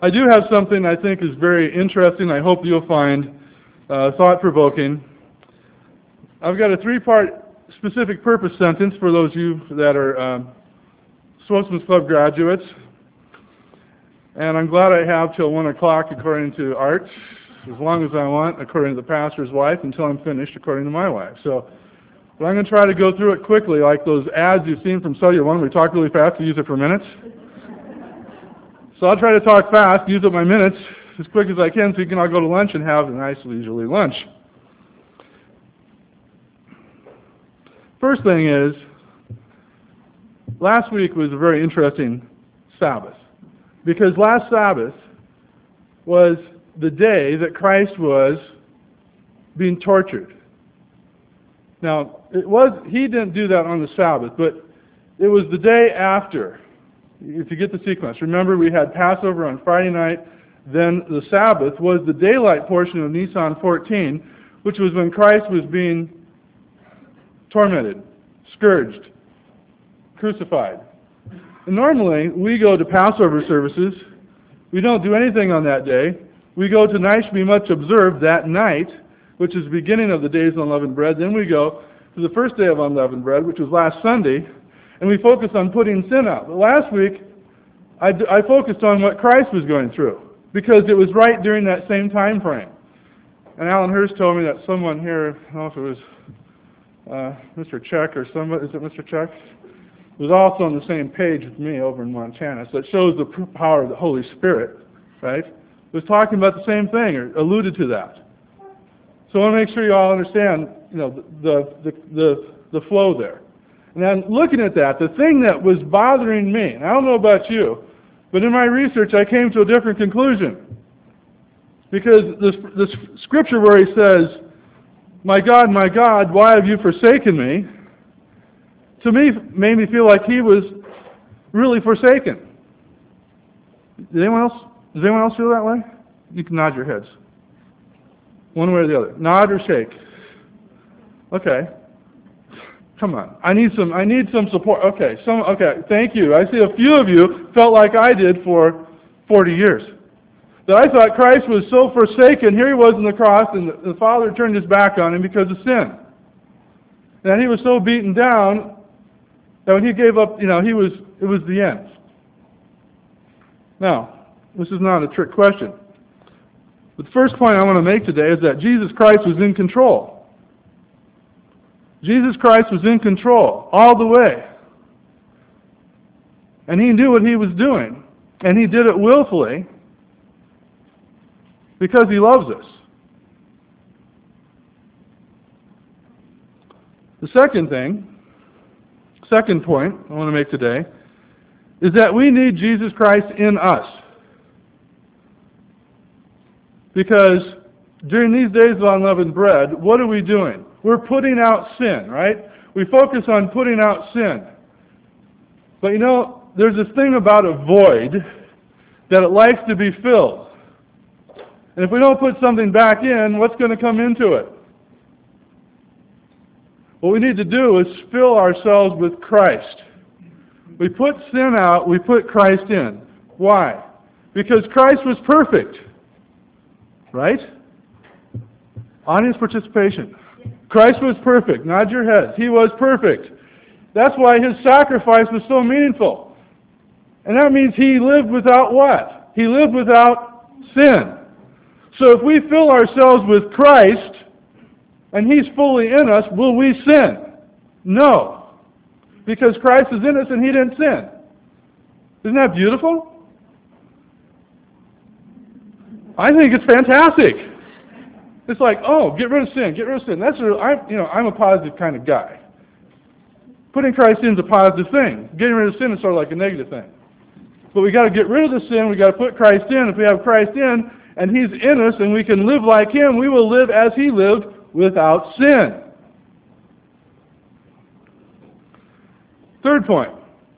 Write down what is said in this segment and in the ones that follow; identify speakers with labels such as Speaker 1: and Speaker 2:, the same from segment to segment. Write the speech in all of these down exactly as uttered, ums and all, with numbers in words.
Speaker 1: I do have something I think is very interesting. I hope you'll find uh, thought-provoking. I've got a three-part specific purpose sentence for those of you that are um, Spokesman's Club graduates. And I'm glad I have till one o'clock according to Art, as long as I want according to the pastor's wife, until I'm finished according to my wife. So, but I'm going to try to go through it quickly, like those ads you've seen from Cellular One. We talk really fast to use it for minutes. So I'll try to talk fast, use up my minutes as quick as I can, so you can all go to lunch and have a nice leisurely lunch. First thing is, last week was a very interesting Sabbath, because last Sabbath was the day that Christ was being tortured. Now, it was he didn't do that on the Sabbath, but it was the day after. If you get the sequence, remember we had Passover on Friday night, then the Sabbath was the daylight portion of Nisan fourteen, which was when Christ was being tormented, scourged, crucified. And normally, we go to Passover services. We don't do anything on that day. We go to Night Shall Be Much Observed that night, which is the beginning of the days of unleavened bread. Then we go to the first day of unleavened bread, which was last Sunday, and we focus on putting sin out. But last week, I, I focused on what Christ was going through, because it was right during that same time frame. And Alan Hurst told me that someone here, I don't know if it was uh, Mister Chuck or somebody, is it Mister Chuck? Was also on the same page with me over in Montana. So it shows the power of the Holy Spirit, right? Was talking about the same thing, or alluded to that. So I want to make sure you all understand, you know, the the the, the flow there. And then looking at that, the thing that was bothering me, and I don't know about you, but in my research I came to a different conclusion. Because the, the scripture where he says, "My God, my God, why have you forsaken me?" to me made me feel like he was really forsaken. Did anyone else? Does anyone else feel that way? You can nod your heads. One way or the other. Nod or shake. Okay. Come on. I need some I need some support. Okay. Some okay, thank you. I see a few of you felt like I did for forty years. That I thought Christ was so forsaken. Here he was on the cross, and the, the Father turned his back on him because of sin. And he was so beaten down that when he gave up, you know, he was it was the end. Now, this is not a trick question. But the first point I want to make today is that Jesus Christ was in control. Jesus Christ was in control all the way. And he knew what he was doing. And he did it willfully because he loves us. The second thing, second point I want to make today, is that we need Jesus Christ in us. Because during these days of unleavened bread, what are we doing? We're putting out sin, right? We focus on putting out sin. But you know, there's this thing about a void that it likes to be filled. And if we don't put something back in, what's going to come into it? What we need to do is fill ourselves with Christ. We put sin out, we put Christ in. Why? Because Christ was perfect. Right? Audience participation. Christ was perfect. Nod your heads. He was perfect. That's why his sacrifice was so meaningful. And that means he lived without what? He lived without sin. So if we fill ourselves with Christ, and he's fully in us, will we sin? No. Because Christ is in us and he didn't sin. Isn't that beautiful? I think it's fantastic. It's like, oh, get rid of sin, get rid of sin. That's a, I, you know, I'm a positive kind of guy. Putting Christ in is a positive thing. Getting rid of sin is sort of like a negative thing. But we got to get rid of the sin. We got to put Christ in. If we have Christ in, and he's in us, and we can live like him, we will live as he lived without sin. Third point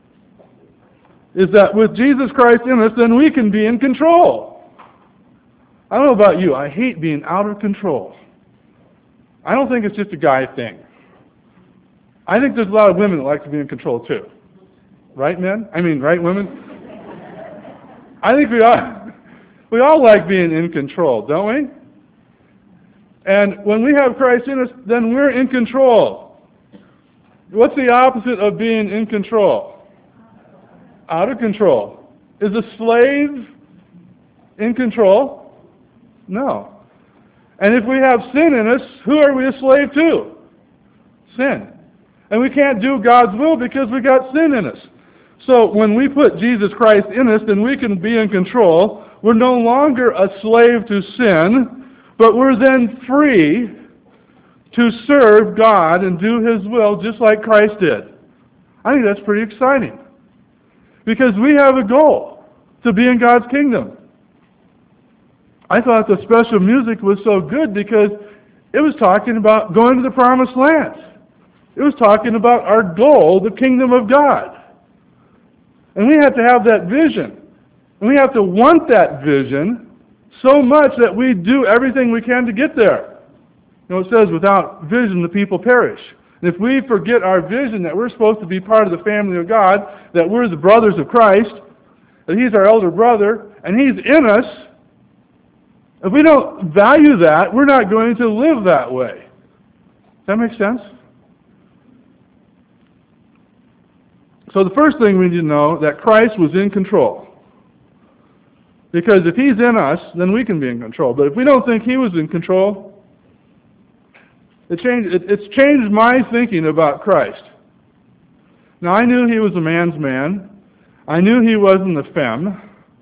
Speaker 1: is that with Jesus Christ in us, then we can be in control. I don't know about you, I hate being out of control. I don't think it's just a guy thing. I think there's a lot of women that like to be in control too. Right, men? I mean, right, women? I think we are. We all like being in control, don't we? And when we have Christ in us, then we're in control. What's the opposite of being in control? Out of control. Is a slave in control? No. And if we have sin in us, who are we a slave to? Sin. And we can't do God's will because we got sin in us. So when we put Jesus Christ in us, then we can be in control. We're no longer a slave to sin, but we're then free to serve God and do His will just like Christ did. I think that's pretty exciting. Because we have a goal to be in God's kingdom. I thought the special music was so good because it was talking about going to the promised land. It was talking about our goal, the kingdom of God. And we have to have that vision. And we have to want that vision so much that we do everything we can to get there. You know, it says, without vision the people perish. And if we forget our vision that we're supposed to be part of the family of God, that we're the brothers of Christ, that He's our elder brother, and He's in us, if we don't value that, we're not going to live that way. Does that make sense? So the first thing we need to know, that Christ was in control. Because if He's in us, then we can be in control. But if we don't think He was in control, it changed, it, it's changed my thinking about Christ. Now, I knew He was a man's man. I knew He wasn't a femme.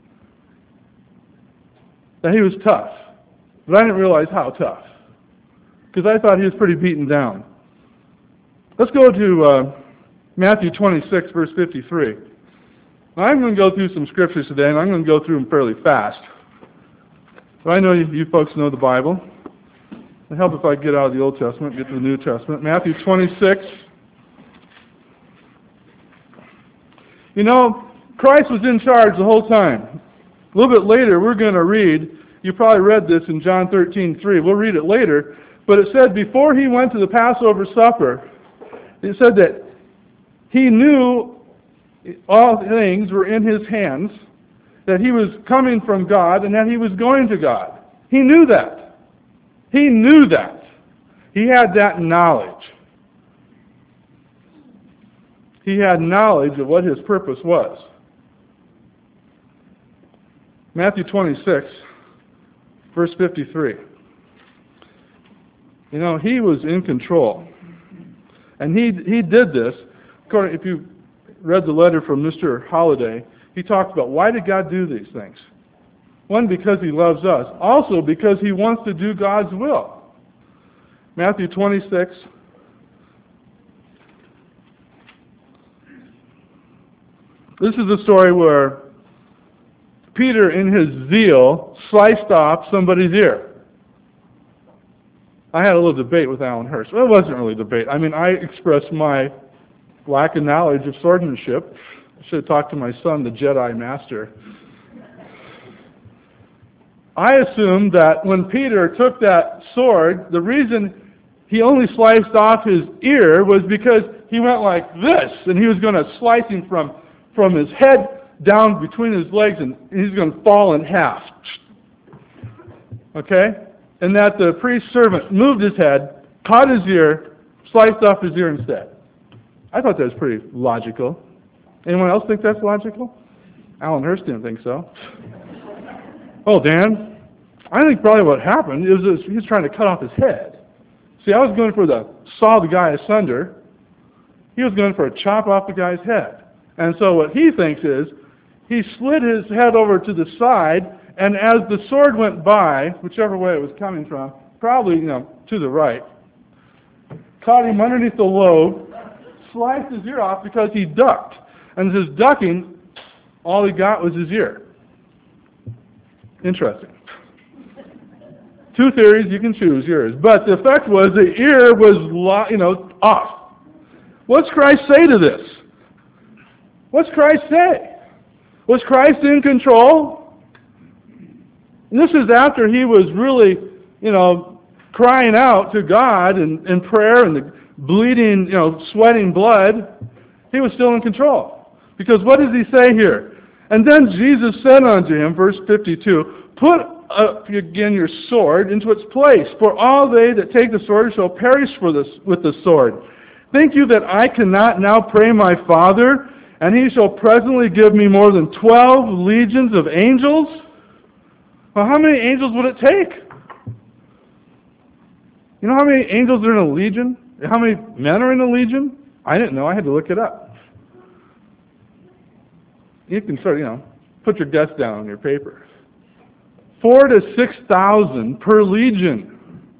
Speaker 1: That He was tough. But I didn't realize how tough. Because I thought He was pretty beaten down. Let's go to uh, Matthew twenty-six, verse fifty-three. Now, I'm going to go through some scriptures today, and I'm going to go through them fairly fast. But I know you, you folks know the Bible. It'll help if I get out of the Old Testament and get to the New Testament. Matthew twenty-six. You know, Christ was in charge the whole time. A little bit later, we're going to read, you probably read this in John thirteen three. We'll read it later. But it said before He went to the Passover supper, it said that He knew all things were in His hands, that He was coming from God, and that He was going to God. He knew that. He knew that. He had that knowledge. He had knowledge of what His purpose was. Matthew twenty-six, verse fifty-three. You know, He was in control. And He He did this. If you read the letter from Mister Holliday, he talked about why did God do these things? One, because He loves us. Also, because He wants to do God's will. Matthew twenty-six. This is the story where Peter, in his zeal, sliced off somebody's ear. I had a little debate with Alan Hurst. Well, it wasn't really a debate. I mean, I expressed my lack of knowledge of swordsmanship. I should have talked to my son, the Jedi Master. I assumed that when Peter took that sword, the reason he only sliced off his ear was because he went like this, and he was going to slice him from, from his head down between his legs, and he's going to fall in half. Okay? And that the priest's servant moved his head, caught his ear, sliced off his ear instead. I thought that was pretty logical. Anyone else think that's logical? Alan Hurst didn't think so. Oh, Dan, I think probably what happened is he was trying to cut off his head. See, I was going for the saw the guy asunder. He was going for a chop off the guy's head. And so what he thinks is he slid his head over to the side, and as the sword went by, whichever way it was coming from, probably, you know, to the right, caught him underneath the lobe, sliced his ear off because he ducked. And his ducking, all he got was his ear. Interesting. Two theories, you can choose yours. But the effect was the ear was, you know, off. What's Christ say to this? What's Christ say? Was Christ in control? And this is after He was really, you know, crying out to God in, in prayer and the bleeding, you know, sweating blood. He was still in control. Because what does He say here? And then Jesus said unto him, verse fifty-two, Put up again your sword into its place, for all they that take the sword shall perish for this, with the sword. Think you that I cannot now pray my Father, and he shall presently give me more than twelve legions of angels? Well, how many angels would it take? You know how many angels are in a legion? How many men are in a legion? I didn't know. I had to look it up. You can sort of, you know, put your guess down on your paper. Four to six thousand per legion.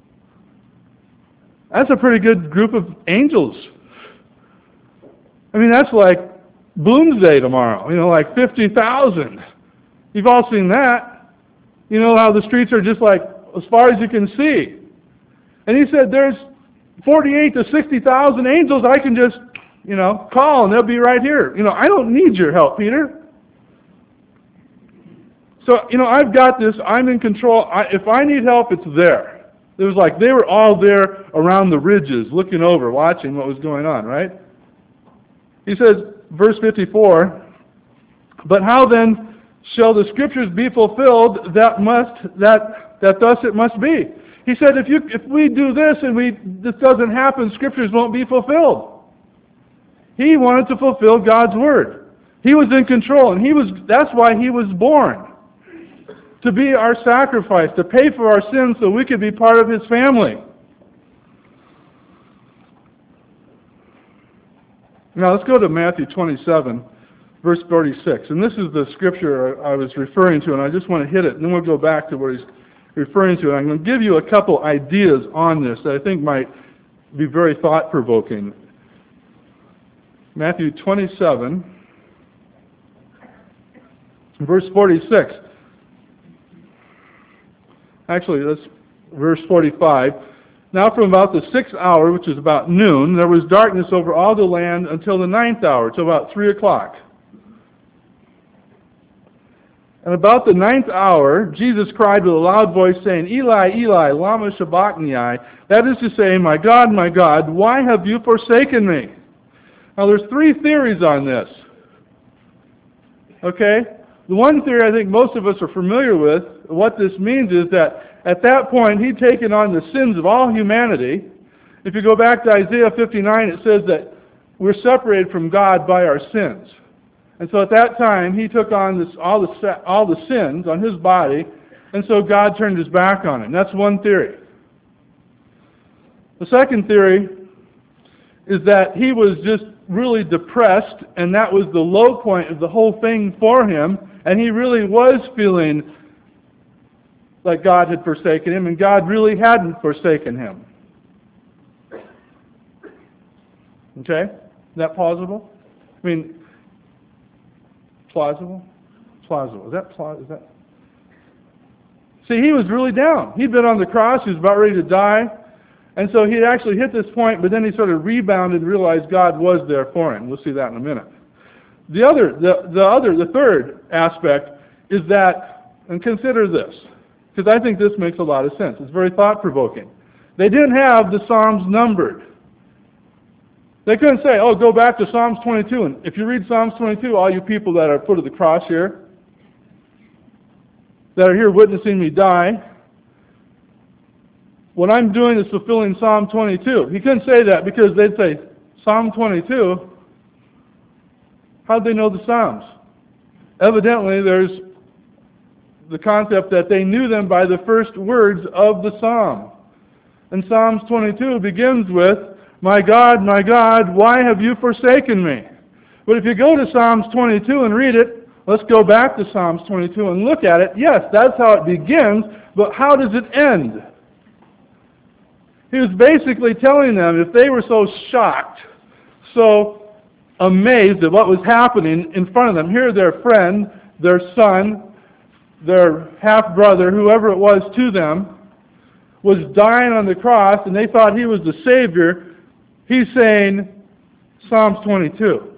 Speaker 1: That's a pretty good group of angels. I mean, that's like Bloomsday tomorrow. You know, like fifty thousand. You've all seen that. You know how the streets are just like as far as you can see. And he said, there's forty-eight to sixty thousand angels I can just, you know, call and they'll be right here. You know, I don't need your help, Peter. So, you know, I've got this. I'm in control. I, if I need help, it's there. It was like they were all there around the ridges, looking over, watching what was going on, right? He says, verse fifty-four, But how then shall the Scriptures be fulfilled that must that that thus it must be? He said, if you if we do this and we this doesn't happen, Scriptures won't be fulfilled. He wanted to fulfill God's word. He was in control, and he was that's why he was born. To be our sacrifice, to pay for our sins so we could be part of his family. Now let's go to Matthew twenty-seven, verse thirty-six. And this is the scripture I was referring to, and I just want to hit it, and then we'll go back to what he's referring to. And I'm going to give you a couple ideas on this that I think might be very thought-provoking. Matthew twenty-seven, verse forty-six. Actually, that's verse forty-five. Now from about the sixth hour, which is about noon, there was darkness over all the land until the ninth hour, till about three o'clock. And about the ninth hour, Jesus cried with a loud voice, saying, Eli, Eli, lama sabachthani? That is to say, My God, my God, why have you forsaken me? Now there's three theories on this. Okay? The one theory I think most of us are familiar with, what this means is that at that point he'd taken on the sins of all humanity. If you go back to Isaiah fifty-nine, it says that we're separated from God by our sins. And so at that time he took on this, all, the, all the sins on his body, and so God turned his back on him. That's one theory. The second theory is that he was just really depressed, and that was the low point of the whole thing for him, and he really was feeling like God had forsaken him, and God really hadn't forsaken him. Okay? Is that plausible? I mean, plausible? Plausible. Is that plausible? Is that... See, he was really down. He'd been on the cross. He was about ready to die. And so he had actually hit this point, but then he sort of rebounded and realized God was there for him. We'll see that in a minute. The other, the, the other, the third aspect is that, and consider this, because I think this makes a lot of sense. It's very thought-provoking. They didn't have the Psalms numbered. They couldn't say, oh, go back to Psalms twenty-two. And if you read Psalms twenty-two, all you people that are put at the cross here, that are here witnessing me die, what I'm doing is fulfilling Psalm twenty-two. He couldn't say that because they'd say, Psalm twenty-two? How'd they know the Psalms? Evidently, there's the concept that they knew them by the first words of the Psalm. And Psalms twenty-two begins with, My God, my God, why have you forsaken me? But if you go to Psalms twenty-two and read it, let's go back to Psalms twenty-two and look at it. Yes, that's how it begins, but how does it end? He was basically telling them if they were so shocked, so amazed at what was happening in front of them, here their friend, their son, their half-brother, whoever it was to them, was dying on the cross, and they thought he was the Savior. He's saying Psalms twenty-two.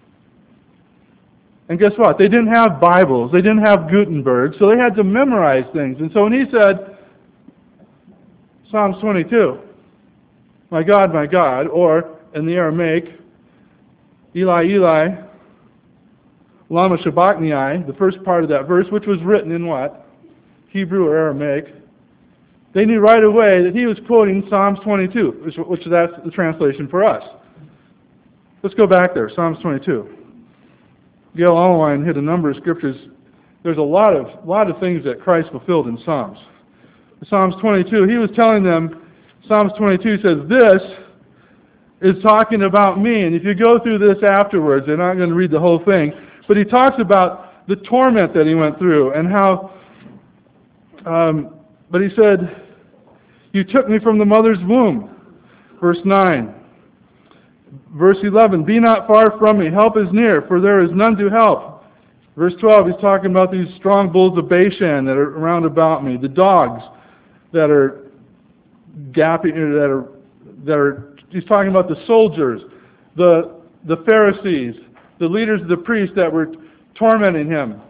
Speaker 1: And guess what? They didn't have Bibles. They didn't have Gutenberg, so they had to memorize things. And so when he said Psalms twenty-two, My God, my God, or in the Aramaic, Eli, Eli, Lama Shabachni, the first part of that verse, which was written in what? Hebrew or Aramaic. They knew right away that he was quoting Psalms twenty-two, which, which that's the translation for us. Let's go back there, Psalms twenty-two. Gail Allwine hit a number of scriptures. There's a lot of lot of things that Christ fulfilled in Psalms. Psalms twenty-two, he was telling them, Psalms twenty-two says, this is talking about me. And if you go through this afterwards, they're not going to read the whole thing, but he talks about the torment that he went through and how, um, but he said, you took me from the mother's womb. Verse nine. Verse eleven, be not far from me, help is near, for there is none to help. Verse twelve, he's talking about these strong bulls of Bashan that are round about me, the dogs that are gapping, that are, that are, he's talking about the soldiers, the, the Pharisees, the leaders of the priests that were tormenting him.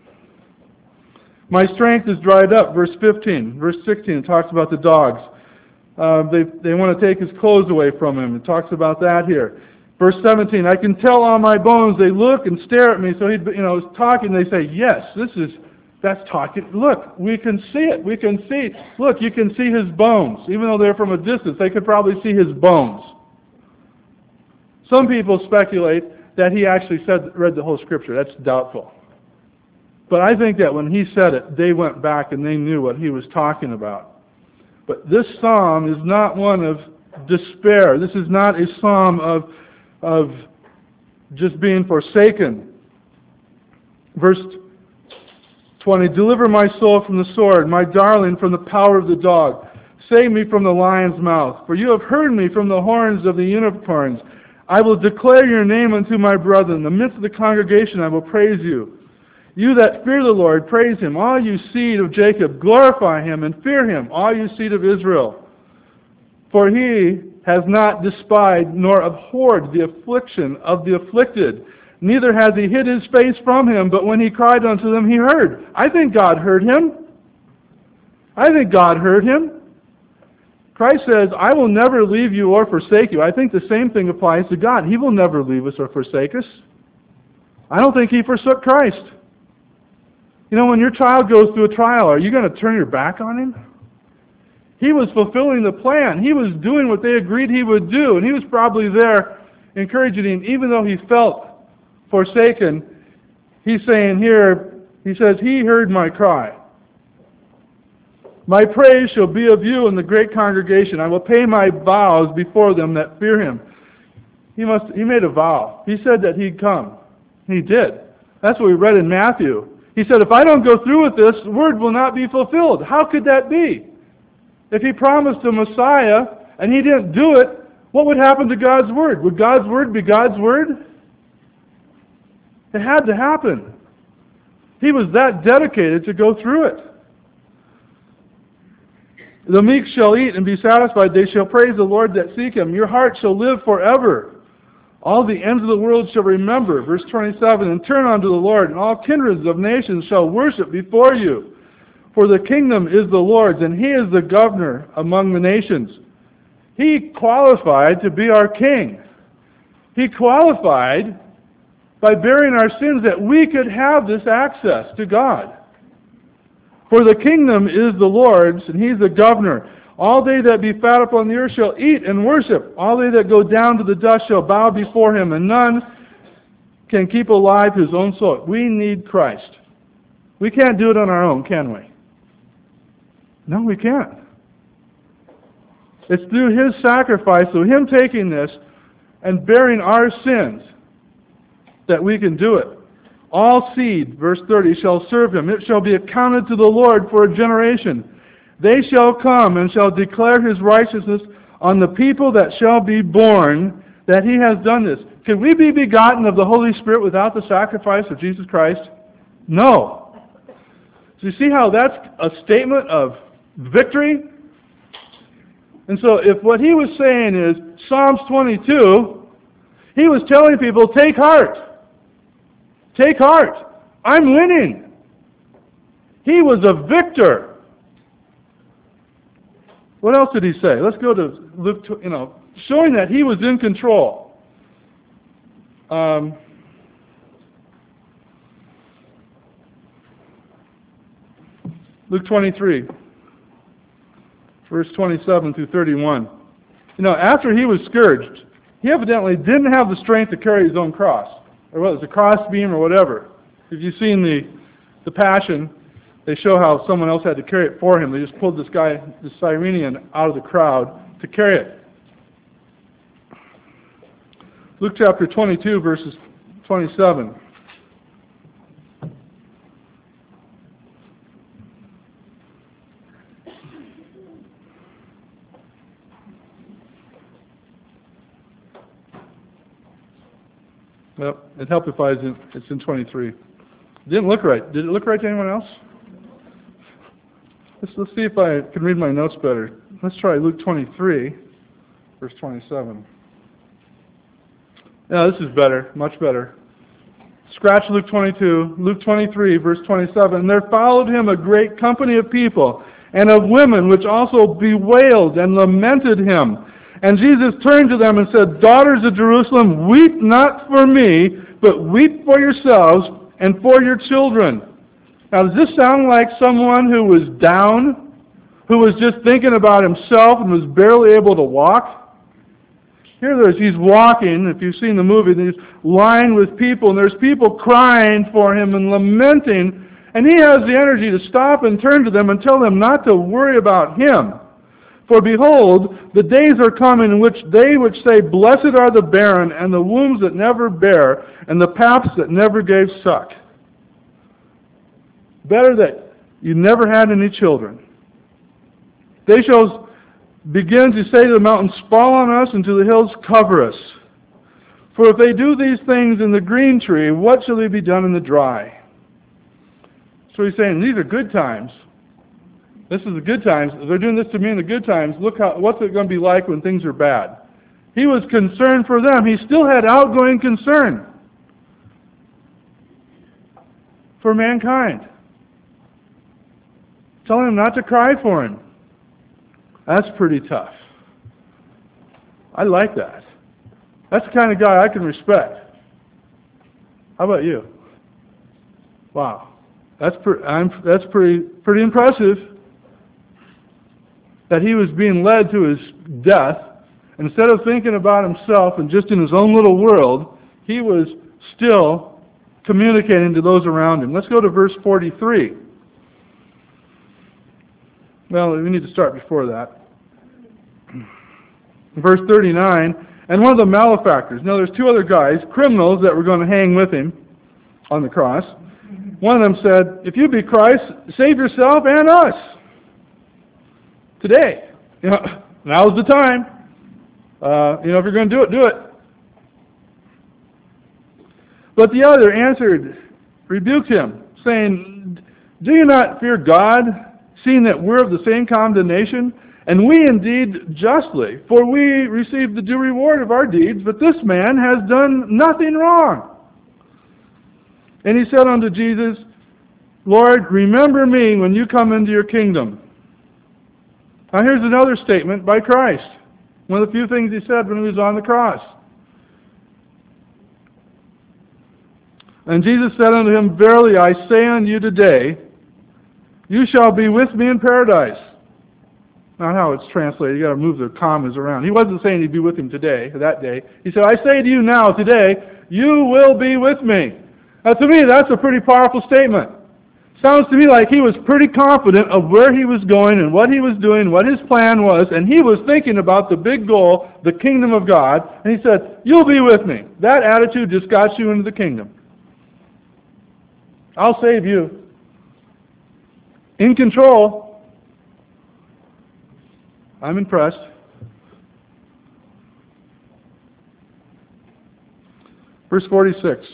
Speaker 1: My strength is dried up, verse fifteen. Verse sixteen, it talks about the dogs. Uh, they, they want to take his clothes away from him. It talks about that here. Verse seventeen, I can tell on my bones, they look and stare at me. So he, you know, is talking, they say, yes, this is, that's talking. Look, we can see it. We can see, look, you can see his bones. Even though they're from a distance, they could probably see his bones. Some people speculate that he actually said, read the whole scripture. That's doubtful. But I think that when he said it, they went back and they knew what he was talking about. But this psalm is not one of despair. This is not a psalm of, of just being forsaken. Verse twenty, deliver my soul from the sword, my darling from the power of the dog. Save me from the lion's mouth. For you have heard me from the horns of the unicorns. I will declare your name unto my brethren. In the midst of the congregation I will praise you. You that fear the Lord, praise him. All you seed of Jacob, glorify him and fear him, all you seed of Israel. For he has not despised nor abhorred the affliction of the afflicted. Neither has he hid his face from him, but when he cried unto them, he heard. I think God heard him. I think God heard him. Christ says, I will never leave you or forsake you. I think the same thing applies to God. He will never leave us or forsake us. I don't think he forsook Christ. You know, when your child goes through a trial, are you going to turn your back on him? He was fulfilling the plan. He was doing what they agreed he would do. And he was probably there encouraging him, even though he felt forsaken. He's saying here, he says, he heard my cry. My praise shall be of you in the great congregation. I will pay my vows before them that fear him. He must. He made a vow. He said that he'd come. He did. That's what we read in Matthew. He said, if I don't go through with this, the word will not be fulfilled. How could that be? If he promised a Messiah and he didn't do it, what would happen to God's word? Would God's word be God's word? It had to happen. He was that dedicated to go through it. The meek shall eat and be satisfied. They shall praise the Lord that seek him. Your heart shall live forever. All the ends of the world shall remember. Verse twenty-seven, and turn unto the Lord, and all kindreds of nations shall worship before you. For the kingdom is the Lord's, and he is the governor among the nations. He qualified to be our king. He qualified by bearing our sins that we could have this access to God. For the kingdom is the Lord's, and he's the governor. All they that be fat upon the earth shall eat and worship. All they that go down to the dust shall bow before him, and none can keep alive his own soul. We need Christ. We can't do it on our own, can we? No, we can't. It's through his sacrifice, through him taking this and bearing our sins, that we can do it. All seed, verse thirty, shall serve him. It shall be accounted to the Lord for a generation. They shall come and shall declare his righteousness on the people that shall be born, that he has done this. Can we be begotten of the Holy Spirit without the sacrifice of Jesus Christ? No. So you see how that's a statement of victory? And so if what he was saying is Psalms twenty-two, he was telling people, take heart. Take heart. I'm winning. He was a victor. What else did he say? Let's go to Luke, you know, showing that he was in control. Um, Luke twenty-three, verse twenty-seven through thirty-one. You know, after he was scourged, he evidently didn't have the strength to carry his own cross, or whether it's a cross beam or whatever. If you've seen the, the Passion, they show how someone else had to carry it for him. They just pulled this guy, this Cyrenian, out of the crowd to carry it. Luke chapter twenty-two, verses twenty-seven. Well, it'd help if I was in, it's in twenty-three. It didn't look right. Did it look right to anyone else? Let's, let's see if I can read my notes better. Let's try Luke twenty-three, verse twenty-seven. Yeah, this is better, much better. Scratch Luke twenty-two, Luke twenty-three, verse twenty-seven. And there followed him a great company of people, and of women, which also bewailed and lamented him. And Jesus turned to them and said, Daughters of Jerusalem, weep not for me, but weep for yourselves and for your children. Now, does this sound like someone who was down, who was just thinking about himself and was barely able to walk? Here there's, he's walking, if you've seen the movie, and he's lined with people, and there's people crying for him and lamenting, and he has the energy to stop and turn to them and tell them not to worry about him. For behold, the days are coming in which they which say, Blessed are the barren, and the wombs that never bear, and the paps that never gave suck. Better that you never had any children. They shall begin to say to the mountains, Fall on us, and to the hills, cover us. For if they do these things in the green tree, what shall they be done in the dry? So he's saying, these are good times. This is the good times. They're doing this to me in the good times. Look how, what's it going to be like when things are bad. He was concerned for them. He still had outgoing concern for mankind. Telling him not to cry for him. That's pretty tough. I like that. That's the kind of guy I can respect. How about you? Wow. That's, pre- I'm, that's pretty, pretty impressive. That he was being led to his death. Instead of thinking about himself and just in his own little world, he was still communicating to those around him. Let's go to verse forty-three. Well, we need to start before that. Verse thirty-nine, and one of the malefactors. Now there's two other guys, criminals, that were going to hang with him on the cross. One of them said, If you be Christ, save yourself and us. Today. You know, now's the time. Uh, you know, if you're going to do it, do it. But the other answered, rebuked him, saying, Do you not fear God, seeing that we're of the same condemnation? And we indeed justly, for we receive the due reward of our deeds, but this man has done nothing wrong. And he said unto Jesus, Lord, remember me when you come into your kingdom. Now here's another statement by Christ. One of the few things he said when he was on the cross. And Jesus said unto him, Verily I say unto you today, you shall be with me in paradise. Not how it's translated. You got to move the commas around. He wasn't saying he'd be with him today, that day. He said, I say to you now, today, you will be with me. Now to me, that's a pretty powerful statement. Sounds to me like he was pretty confident of where he was going and what he was doing, what his plan was, and he was thinking about the big goal, the kingdom of God, and he said, you'll be with me. That attitude just got you into the kingdom. I'll save you. In control. I'm impressed. Verse forty-six.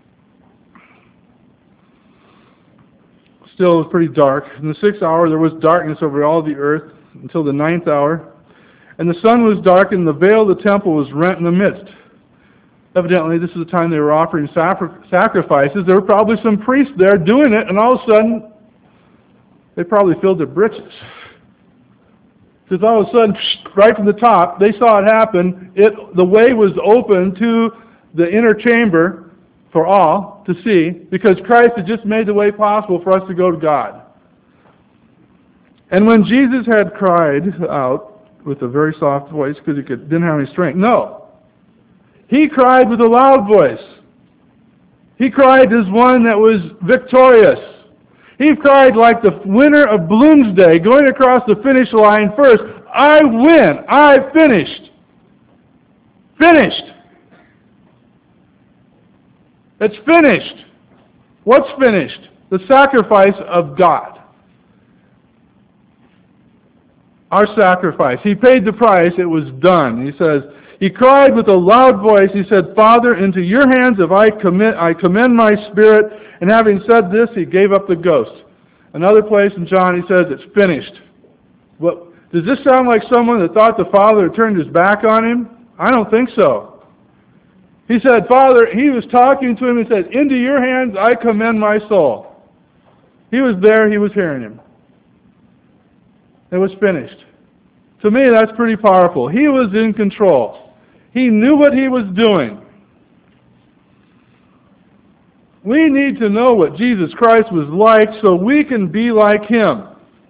Speaker 1: Still, it was pretty dark. In the sixth hour there was darkness over all the earth until the ninth hour. And the sun was dark, and the veil of the temple was rent in the midst. Evidently, this is the time they were offering sacrifices. There were probably some priests there doing it, and all of a sudden, they probably filled their britches. Because all of a sudden, right from the top, they saw it happen. It, the way was open to the inner chamber for all to see, because Christ had just made the way possible for us to go to God. And when Jesus had cried out with a very soft voice because he could, didn't have any strength, no. He cried with a loud voice. He cried as one that was victorious. He cried like the winner of Bloomsday going across the finish line first. I win. I finished. Finished. It's finished. What's finished? The sacrifice of God. Our sacrifice. He paid the price. It was done. He says, he cried with a loud voice. He said, Father, into your hands have I commit, I commend my spirit. And having said this, he gave up the ghost. Another place in John, he says, it's finished. What, does this sound like someone that thought the Father had turned his back on him? I don't think so. He said, Father, he was talking to him. He said, into your hands I commend my soul. He was there. He was hearing him. It was finished. To me, that's pretty powerful. He was in control. He knew what he was doing. We need to know what Jesus Christ was like so we can be like him.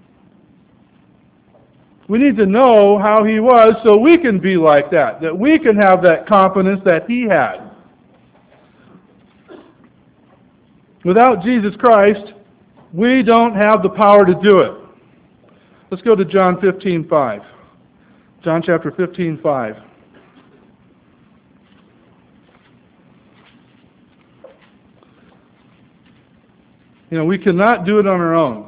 Speaker 1: We need to know how he was so we can be like that, that we can have that confidence that he had. Without Jesus Christ, we don't have the power to do it. Let's go to John fifteen five. John chapter fifteen five. You know, we cannot do it on our own.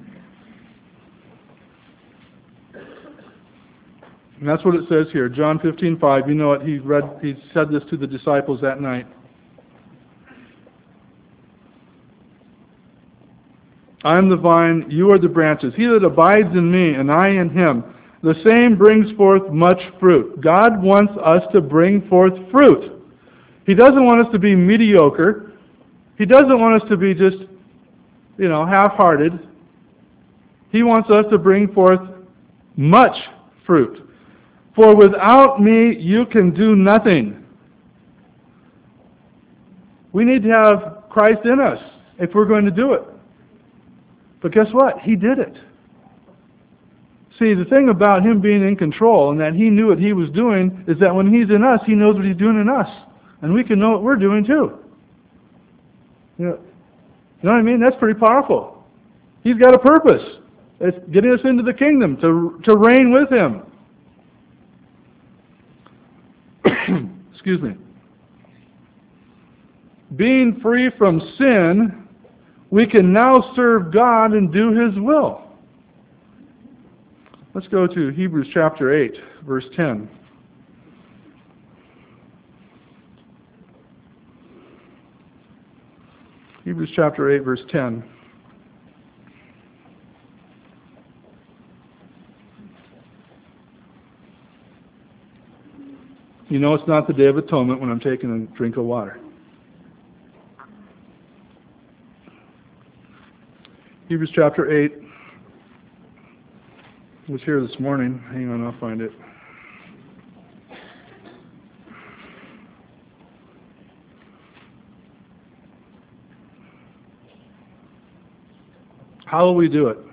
Speaker 1: And that's what it says here, John fifteen five. You know what he read? He said this to the disciples that night. I am the vine, you are the branches. He that abides in me, and I in him, the same brings forth much fruit. God wants us to bring forth fruit. He doesn't want us to be mediocre. He doesn't want us to be just, you know, half-hearted. He wants us to bring forth much fruit. For without me, you can do nothing. We need to have Christ in us if we're going to do it. But guess what? He did it. See, the thing about him being in control and that he knew what he was doing is that when he's in us, he knows what he's doing in us. And we can know what we're doing too. You know, you know what I mean? That's pretty powerful. He's got a purpose. It's getting us into the kingdom, to, to reign with him. Excuse me. Being free from sin, we can now serve God and do his will. Let's go to Hebrews chapter eight, verse ten. Hebrews chapter eight, verse ten. You know it's not the Day of Atonement when I'm taking a drink of water. Hebrews chapter eight. It was here this morning. Hang on, I'll find it. How will we do it?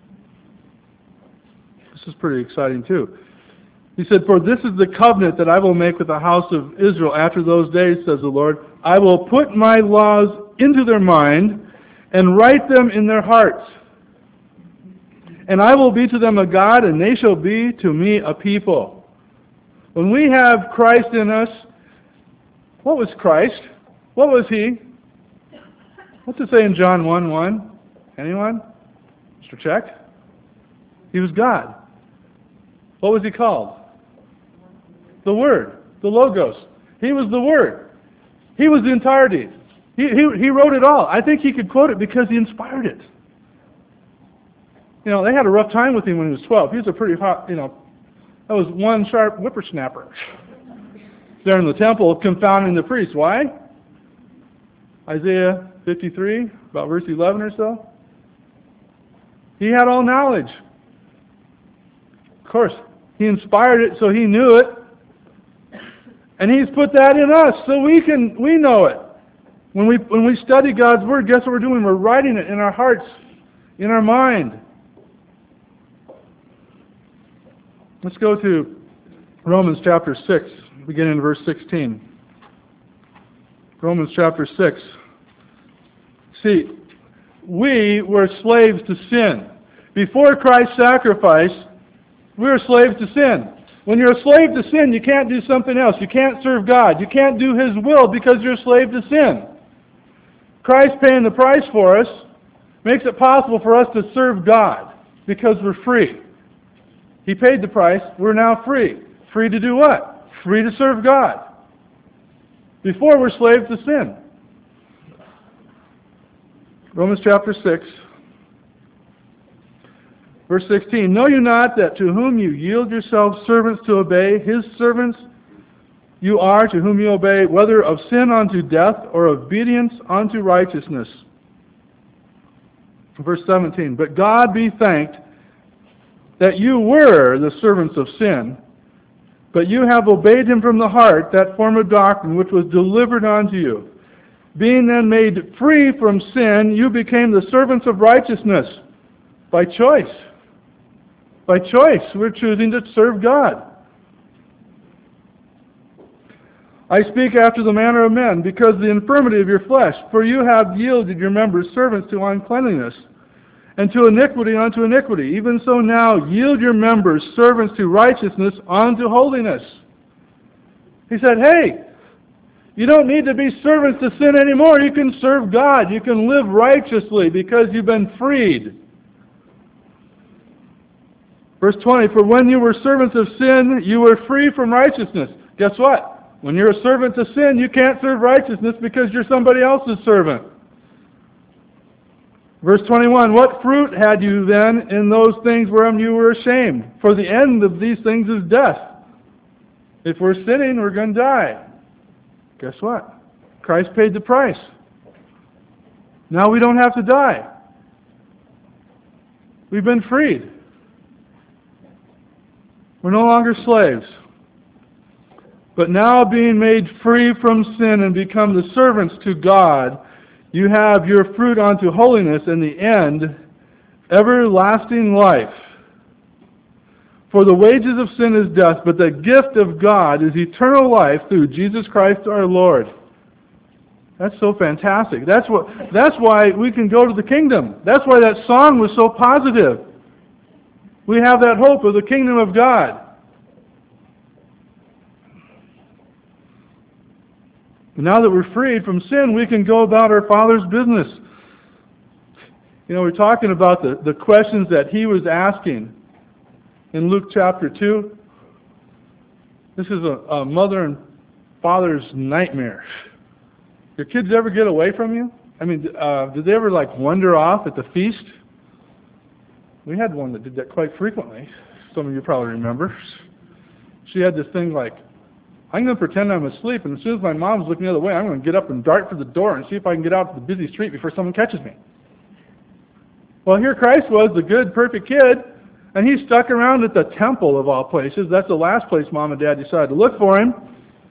Speaker 1: This is pretty exciting too. He said, for this is the covenant that I will make with the house of Israel after those days, says the Lord. I will put my laws into their mind and write them in their hearts. And I will be to them a God, and they shall be to me a people. When we have Christ in us, what was Christ? What was he? What's it say in John one one? Anyone? Mister Check? He was God. What was he called? The Word. The Logos. He was the Word. He was the entirety. He, he, he wrote it all. I think he could quote it because he inspired it. You know, they had a rough time with him when he was twelve. He was a pretty hot, you know, that was one sharp whippersnapper there in the temple, confounding the priests. Why? Isaiah fifty-three, about verse eleven or so. He had all knowledge. Of course, he inspired it, so he knew it. And he's put that in us, so we can we know it. When we when we study God's Word, guess what we're doing? We're writing it in our hearts, in our mind. Let's go to Romans chapter six, beginning in verse sixteen. Romans chapter six. See, we were slaves to sin. Before Christ's sacrifice, we were slaves to sin. When you're a slave to sin, you can't do something else. You can't serve God. You can't do His will because you're a slave to sin. Christ paying the price for us makes it possible for us to serve God because we're free. He paid the price. We're now free. Free to do what? Free to serve God. Before, we're slaves to sin. Romans chapter six, verse sixteen. Know you not that to whom you yield yourselves servants to obey, His servants you are to whom you obey, whether of sin unto death or obedience unto righteousness. Verse seventeen. But God be thanked that you were the servants of sin, but you have obeyed Him from the heart, that form of doctrine which was delivered unto you. Being then made free from sin, you became the servants of righteousness by choice. By choice, we're choosing to serve God. I speak after the manner of men, because of the infirmity of your flesh. For you have yielded your members servants to uncleanliness, and to iniquity unto iniquity. Even so now yield your members servants to righteousness unto holiness. He said, hey, you don't need to be servants to sin anymore. You can serve God. You can live righteously because you've been freed. Verse twenty, for when you were servants of sin, you were free from righteousness. Guess what? When you're a servant to sin, you can't serve righteousness because you're somebody else's servant. Verse twenty-one, what fruit had you then in those things wherein you were ashamed? For the end of these things is death. If we're sinning, we're going to die. Guess what? Christ paid the price. Now we don't have to die. We've been freed. We're no longer slaves. But now being made free from sin and become the servants to God, you have your fruit unto holiness, and the end, everlasting life. For the wages of sin is death, but the gift of God is eternal life through Jesus Christ our Lord. That's so fantastic. That's what. That's why we can go to the kingdom. That's why that song was so positive. We have that hope of the kingdom of God. Now that we're freed from sin, we can go about our Father's business. You know, we're talking about the, the questions that He was asking in Luke chapter two. This is a, a mother and father's nightmare. Your kids ever get away from you? I mean, uh, did they ever like wander off at the feast? We had one that did that quite frequently. Some of you probably remember. She had this thing like, I'm going to pretend I'm asleep, and as soon as my mom's looking the other way, I'm going to get up and dart for the door and see if I can get out to the busy street before someone catches me. Well, here Christ was, the good, perfect kid, and he stuck around at the temple of all places. That's the last place Mom and Dad decided to look for him.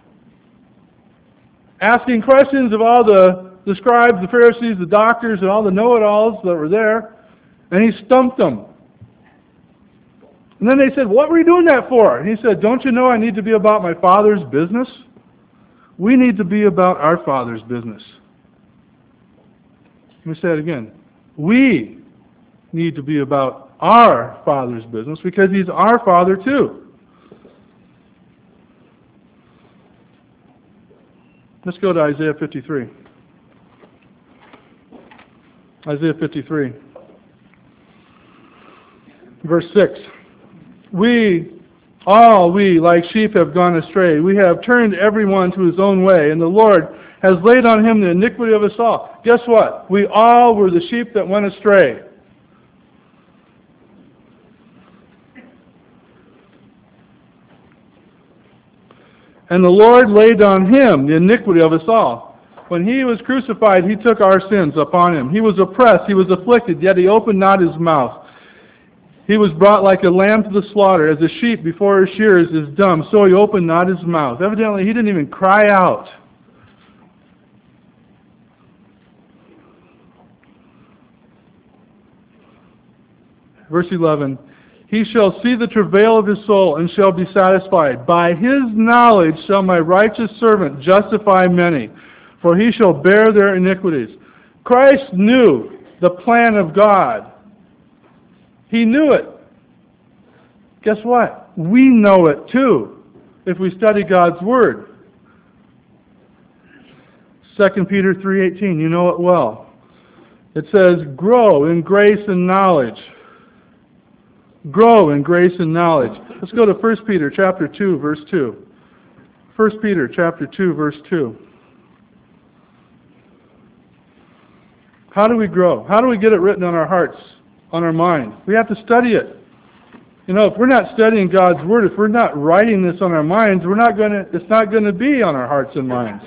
Speaker 1: Asking questions of all the, the scribes, the Pharisees, the doctors, and all the know-it-alls that were there, and he stumped them. And then they said, what were you doing that for? And he said, don't you know I need to be about my Father's business? We need to be about our Father's business. Let me say it again. We need to be about our Father's business because He's our Father too. Let's go to Isaiah fifty-three. Isaiah fifty-three. Verse six. We, all we, like sheep have gone astray. We have turned everyone to his own way, and the Lord has laid on Him the iniquity of us all. Guess what? We all were the sheep that went astray. And the Lord laid on Him the iniquity of us all. When He was crucified, He took our sins upon Him. He was oppressed, He was afflicted, yet He opened not His mouth. He was brought like a lamb to the slaughter, as a sheep before her shearers is dumb, so He opened not His mouth. Evidently, He didn't even cry out. Verse eleven, He shall see the travail of his soul and shall be satisfied. By his knowledge shall my righteous servant justify many, for he shall bear their iniquities. Christ knew the plan of God. He knew it. Guess what? We know it too, if we study God's Word. Second Peter three eighteen, you know it well. It says, grow in grace and knowledge. Grow in grace and knowledge. Let's go to First Peter chapter two, verse two. First Peter chapter two, verse two. How do we grow? How do we get it written on our hearts, on our minds? We have to study it. You know, if we're not studying God's Word, if we're not writing this on our minds, we're not going to, it's not going to be on our hearts and minds.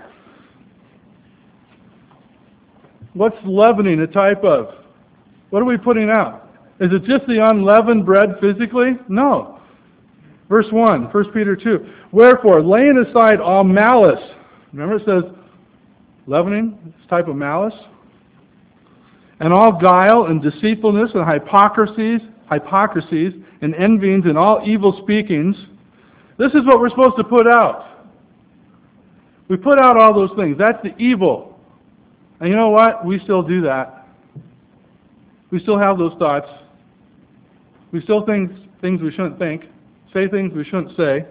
Speaker 1: What's leavening a type of? What are we putting out? Is it just the unleavened bread physically? No. Verse one, First Peter two. Wherefore, laying aside all malice. Remember it says leavening, this type of malice. And all guile and deceitfulness and hypocrisies, hypocrisies and envyings and all evil speakings. This is what we're supposed to put out. We put out all those things. That's the evil. And you know what? We still do that. We still have those thoughts. We still think things we shouldn't think. Say things we shouldn't say.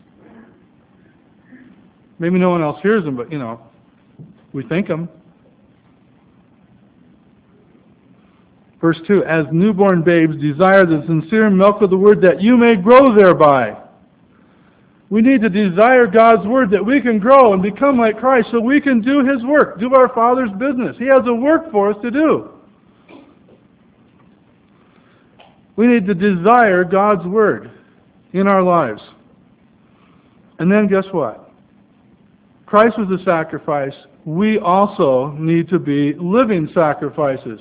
Speaker 1: Maybe no one else hears them, but, you know, we think them. Verse two, as newborn babes desire the sincere milk of the Word that you may grow thereby. We need to desire God's Word that we can grow and become like Christ so we can do His work, do our Father's business. He has a work for us to do. We need to desire God's Word in our lives. And then guess what? Christ was a sacrifice. We also need to be living sacrifices.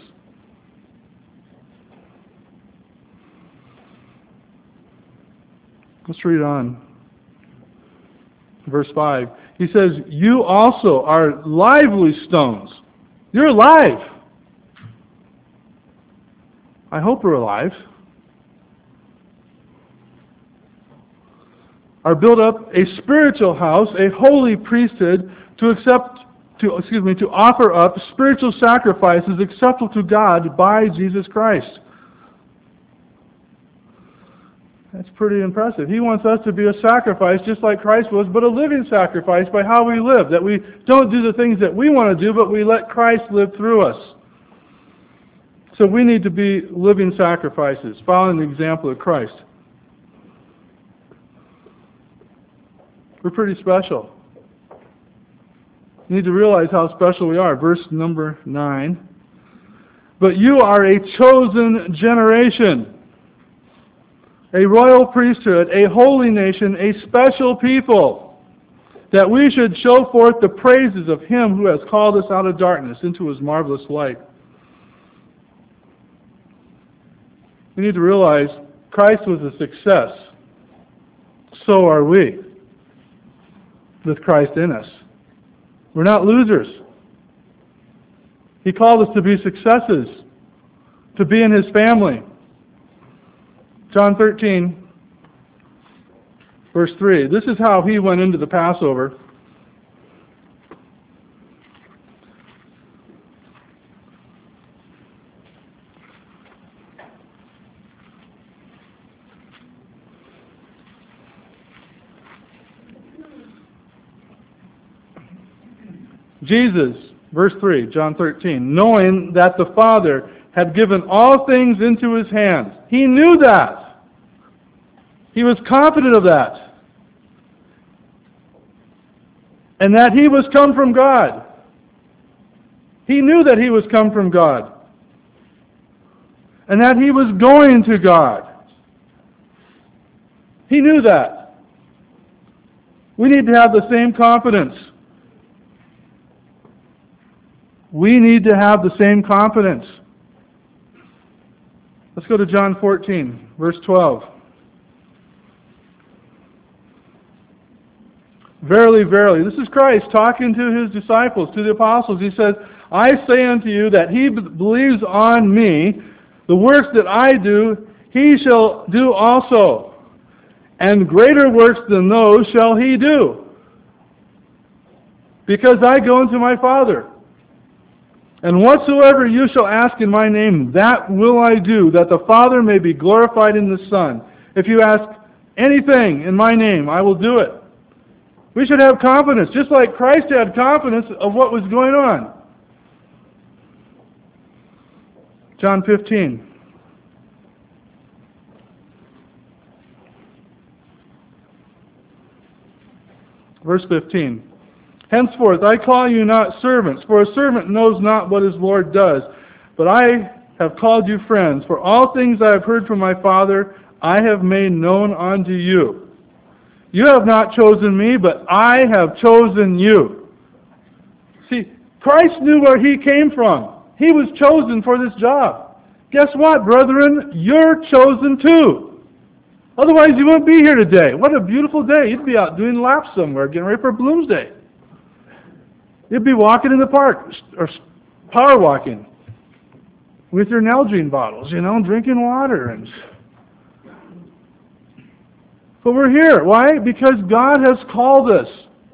Speaker 1: Let's read on. Verse five. He says, you also are lively stones. You're alive. I hope we're alive. Are built up a spiritual house, a holy priesthood, to accept, to excuse me, to offer up spiritual sacrifices acceptable to God by Jesus Christ. That's pretty impressive. He wants us to be a sacrifice just like Christ was, but a living sacrifice by how we live. That we don't do the things that we want to do, but we let Christ live through us. So we need to be living sacrifices, following the example of Christ. We're pretty special. You need to realize how special we are. Verse number nine. But you are a chosen generation, a royal priesthood, a holy nation, a special people, that we should show forth the praises of Him who has called us out of darkness into His marvelous light. We need to realize Christ was a success. So are we, with Christ in us. We're not losers. He called us to be successes, to be in His family. John thirteen, verse three. This is how He went into the Passover. Jesus, verse three, John thirteen, knowing that the Father had given all things into His hands. He knew that. He was confident of that. And that He was come from God. He knew that He was come from God. And that He was going to God. He knew that. We need to have the same confidence. We need to have the same confidence. Let's go to John fourteen, verse twelve. Verily, verily, this is Christ talking to His disciples, to the apostles. He says, I say unto you that he believes on me, the works that I do, he shall do also, and greater works than those shall he do, because I go unto my Father. And whatsoever you shall ask in my name, that will I do, that the Father may be glorified in the Son. If you ask anything in my name, I will do it. We should have confidence, just like Christ had confidence of what was going on. John fifteen. Verse fifteen. Henceforth I call you not servants, for a servant knows not what his Lord does. But I have called you friends, for all things I have heard from my Father I have made known unto you. You have not chosen me, but I have chosen you. See, Christ knew where he came from. He was chosen for this job. Guess what, brethren? You're chosen too. Otherwise you wouldn't be here today. What a beautiful day. You'd be out doing laps somewhere, getting ready for Bloomsday. You'd be walking in the park, or power walking, with your Nalgene bottles, you know, drinking water. and. But we're here. Why? Because God has called us.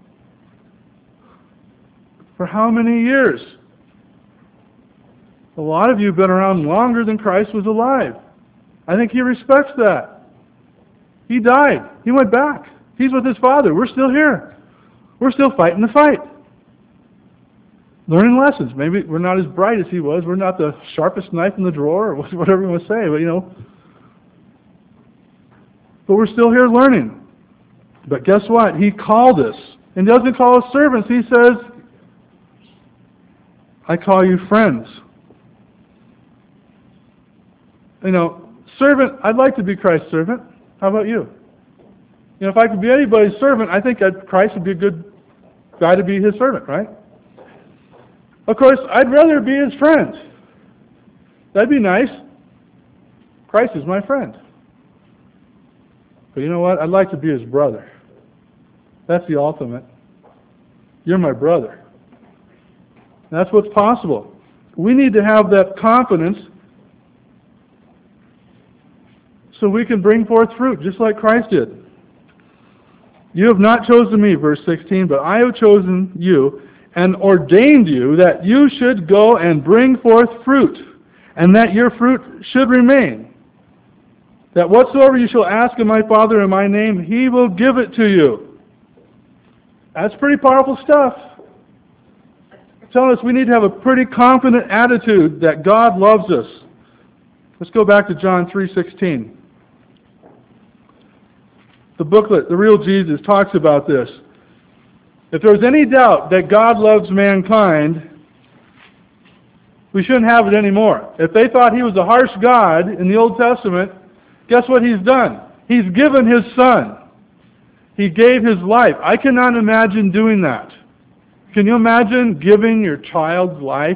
Speaker 1: For how many years? A lot of you have been around longer than Christ was alive. I think he respects that. He died. He went back. He's with his Father. We're still here. We're still fighting the fight. Learning lessons. Maybe we're not as bright as he was. We're not the sharpest knife in the drawer, or whatever you want to say. But, you know, But we're still here learning. But guess what? He called us. And he doesn't call us servants. He says, I call you friends. You know, servant, I'd like to be Christ's servant. How about you? You know, if I could be anybody's servant, I think I'd, Christ would be a good guy to be his servant, right? Of course, I'd rather be his friend. That'd be nice. Christ is my friend. But you know what? I'd like to be his brother. That's the ultimate. You're my brother. That's what's possible. We need to have that confidence so we can bring forth fruit, just like Christ did. You have not chosen me, verse sixteen, but I have chosen you and ordained you that you should go and bring forth fruit, and that your fruit should remain. That whatsoever you shall ask of my Father in my name, he will give it to you. That's pretty powerful stuff. Telling us we need to have a pretty confident attitude that God loves us. Let's go back to John three sixteen. The booklet, The Real Jesus, talks about this. If there's any doubt that God loves mankind, we shouldn't have it anymore. If they thought he was a harsh God in the Old Testament, guess what he's done? He's given his Son. He gave his life. I cannot imagine doing that. Can you imagine giving your child's life?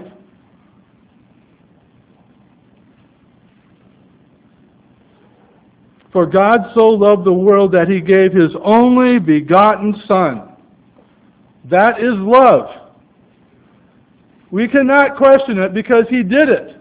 Speaker 1: For God so loved the world that he gave his only begotten Son. That is love. We cannot question it because he did it.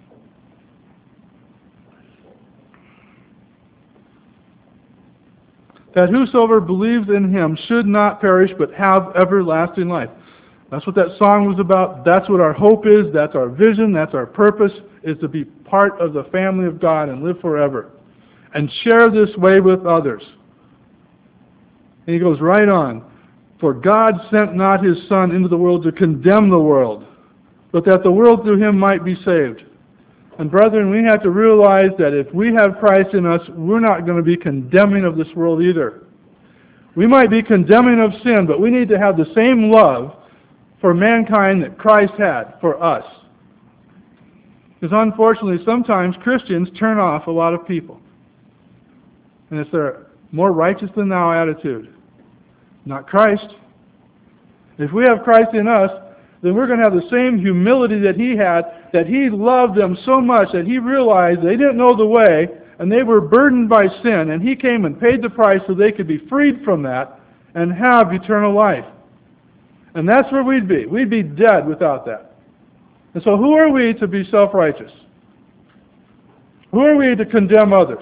Speaker 1: That whosoever believes in him should not perish but have everlasting life. That's what that song was about. That's what our hope is. That's our vision. That's our purpose, is to be part of the family of God and live forever. And share this way with others. And he goes right on. For God sent not his Son into the world to condemn the world, but that the world through him might be saved. And brethren, we have to realize that if we have Christ in us, we're not going to be condemning of this world either. We might be condemning of sin, but we need to have the same love for mankind that Christ had for us. Because unfortunately, sometimes Christians turn off a lot of people. And it's their more righteous than thou attitude. Not Christ. If we have Christ in us, then we're going to have the same humility that he had, that he loved them so much that he realized they didn't know the way, and they were burdened by sin, and he came and paid the price so they could be freed from that and have eternal life. And that's where we'd be. We'd be dead without that. And so who are we to be self-righteous? Who are we to condemn others?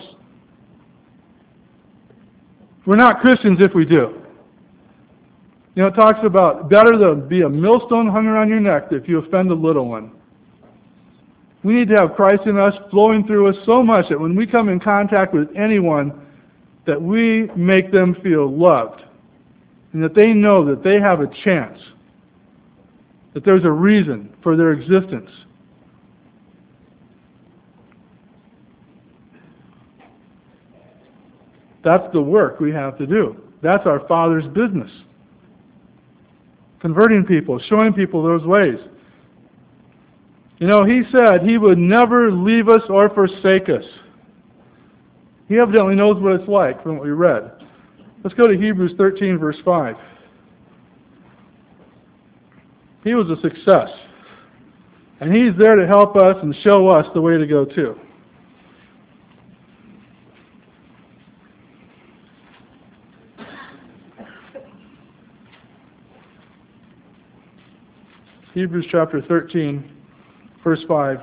Speaker 1: We're not Christians if we do. You know, it talks about better to be a millstone hung around your neck if you offend a little one. We need to have Christ in us, flowing through us so much that when we come in contact with anyone, that we make them feel loved, and that they know that they have a chance, that there's a reason for their existence. That's the work we have to do. That's our Father's business. Converting people, showing people those ways. You know, He said He would never leave us or forsake us. He evidently knows what it's like from what we read. Let's go to Hebrews thirteen, verse five. He was a success. And He's there to help us and show us the way to go too. Hebrews chapter thirteen, verse five.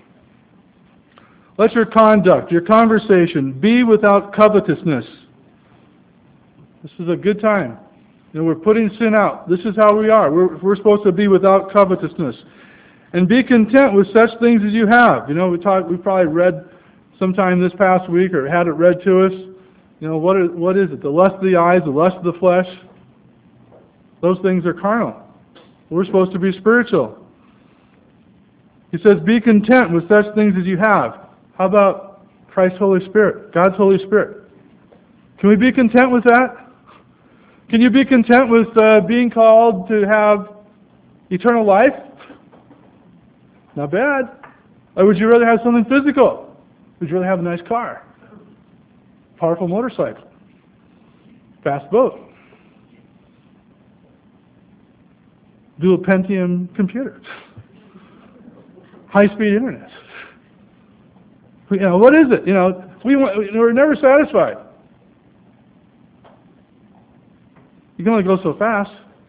Speaker 1: Let your conduct, your conversation, be without covetousness. This is a good time. You know, we're putting sin out. This is how we are. We're, we're supposed to be without covetousness. And be content with such things as you have. You know, we talked, we probably read sometime this past week or had it read to us. You know, what is, what is it? The lust of the eyes, the lust of the flesh. Those things are carnal. We're supposed to be spiritual. He says, be content with such things as you have. How about Christ's Holy Spirit, God's Holy Spirit? Can we be content with that? Can you be content with uh, being called to have eternal life? Not bad. Or would you rather have something physical? Would you rather have a nice car? Powerful motorcycle? Fast boat? Dual Pentium computer? High-speed internet? You know, what is it? You know, we want, we're never satisfied. You can only go so fast.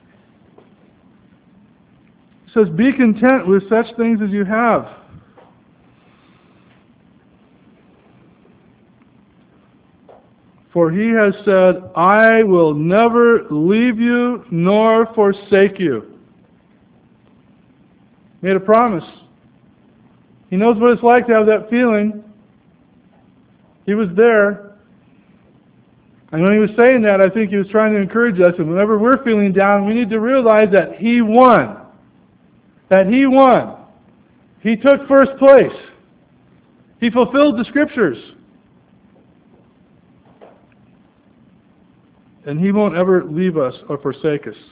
Speaker 1: It says, be content with such things as you have. For He has said, I will never leave you nor forsake you. He made a promise. He knows what it's like to have that feeling. He was there. And when He was saying that, I think He was trying to encourage us. And whenever we're feeling down, we need to realize that He won. That He won. He took first place. He fulfilled the Scriptures. And He won't ever leave us or forsake us.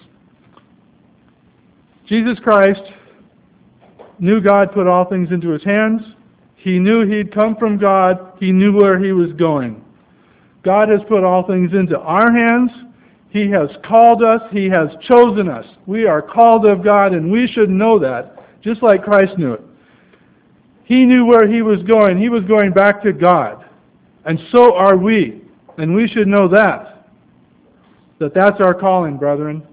Speaker 1: Jesus Christ knew God put all things into His hands. He knew He'd come from God. He knew where He was going. God has put all things into our hands. He has called us. He has chosen us. We are called of God, and we should know that, just like Christ knew it. He knew where He was going. He was going back to God. And so are we. And we should know that. That that's our calling, brethren.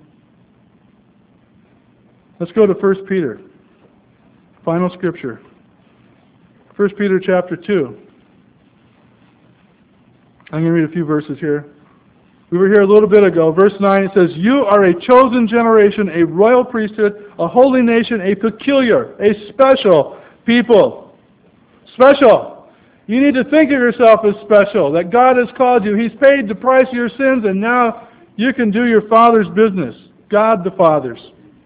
Speaker 1: Let's go to First Peter. Final scripture. First Peter chapter two. I'm going to read a few verses here. We were here a little bit ago. Verse nine, it says, you are a chosen generation, a royal priesthood, a holy nation, a peculiar, a special people. Special. You need to think of yourself as special, that God has called you. He's paid the price of your sins, and now you can do your Father's business, God the Father's.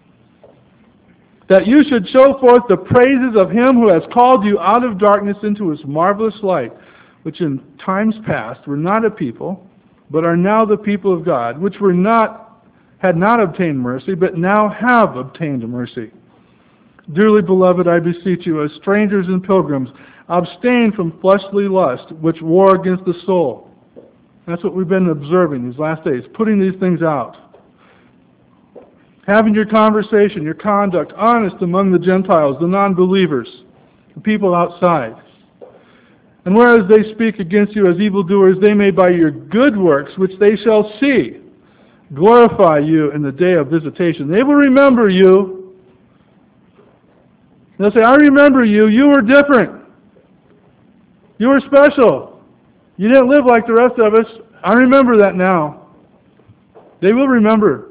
Speaker 1: That you should show forth the praises of Him who has called you out of darkness into His marvelous light, which in times past were not a people, but are now the people of God, which were not, had not obtained mercy, but now have obtained mercy. Dearly beloved, I beseech you, as strangers and pilgrims, abstain from fleshly lust, which war against the soul. That's what we've been observing these last days, putting these things out. Having your conversation, your conduct honest among the Gentiles, the non-believers, the people outside. And whereas they speak against you as evildoers, they may by your good works, which they shall see, glorify you in the day of visitation. They will remember you. They'll say, I remember you. You were different. You were special. You didn't live like the rest of us. I remember that now. They will remember.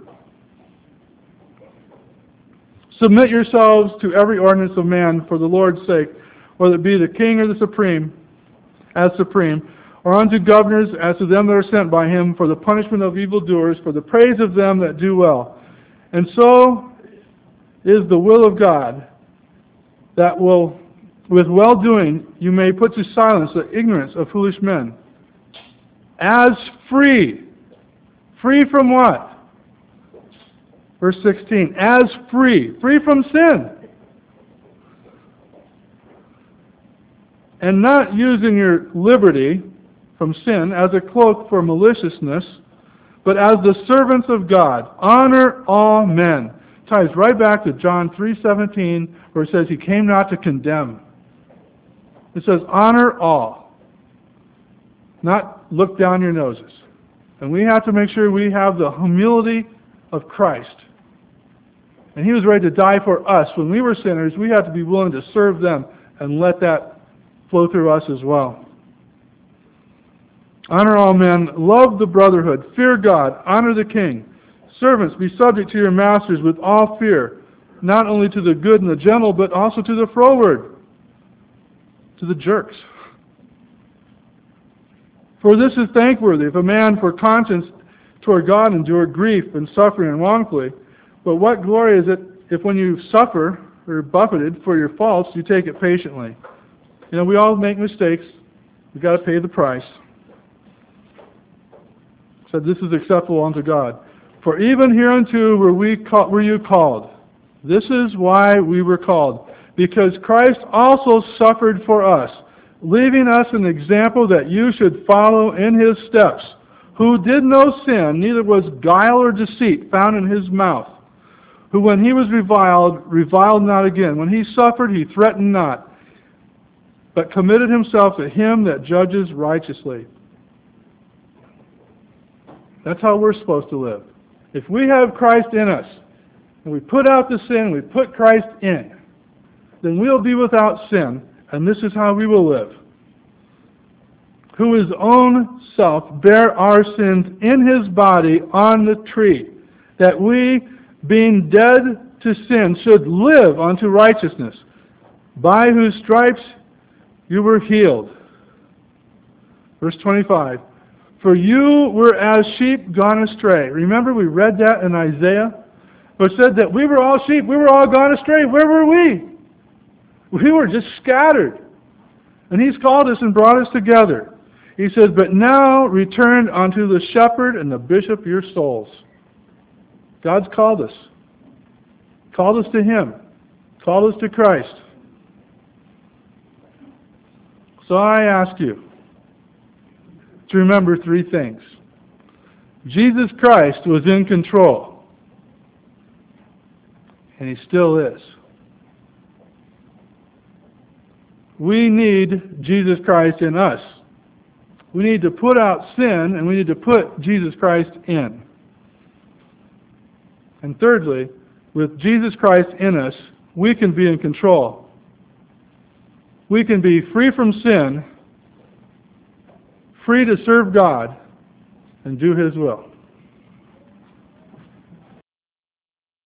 Speaker 1: Submit yourselves to every ordinance of man for the Lord's sake, whether it be the king or the supreme, as supreme, or unto governors as to them that are sent by him, for the punishment of evildoers, for the praise of them that do well. And so is the will of God, that will, with well-doing, you may put to silence the ignorance of foolish men. As free. Free from what? Verse sixteen. As free. Free from sin. And not using your liberty from sin as a cloak for maliciousness, but as the servants of God. Honor all men. Ties right back to John three seventeen, where it says he came not to condemn. It says honor all, not look down your noses. And we have to make sure we have the humility of Christ. And he was ready to die for us. When we were sinners, we have to be willing to serve them and let that flow through us as well. Honor all men, love the brotherhood, fear God, honor the king. Servants, be subject to your masters with all fear, not only to the good and the gentle, but also to the froward, to the jerks. For this is thankworthy, if a man for conscience toward God endure grief and suffering and wrongfully. But what glory is it if when you suffer or buffeted for your faults, you take it patiently? You know, we all make mistakes. We've got to pay the price. Said, this is acceptable unto God. For even hereunto were we call, were you called. This is why we were called. Because Christ also suffered for us, leaving us an example that you should follow in his steps, who did no sin, neither was guile or deceit found in his mouth, who when he was reviled, reviled not again. When he suffered, he threatened not, but committed himself to him that judges righteously. That's how we're supposed to live. If we have Christ in us, and we put out the sin, we put Christ in, then we'll be without sin, and this is how we will live. Who his own self bare our sins in his body on the tree, that we, being dead to sin, should live unto righteousness, by whose stripes you were healed. Verse twenty-five. For you were as sheep gone astray. Remember we read that in Isaiah? It said that we were all sheep. We were all gone astray. Where were we? We were just scattered. And he's called us and brought us together. He says, but now return unto the shepherd and the bishop of your souls. God's called us. Called us to him. Called us to Christ. So I ask you to remember three things. Jesus Christ was in control. And he still is. We need Jesus Christ in us. We need to put out sin, and we need to put Jesus Christ in. And thirdly, with Jesus Christ in us, we can be in control. We can be free from sin, free to serve God, and do his will.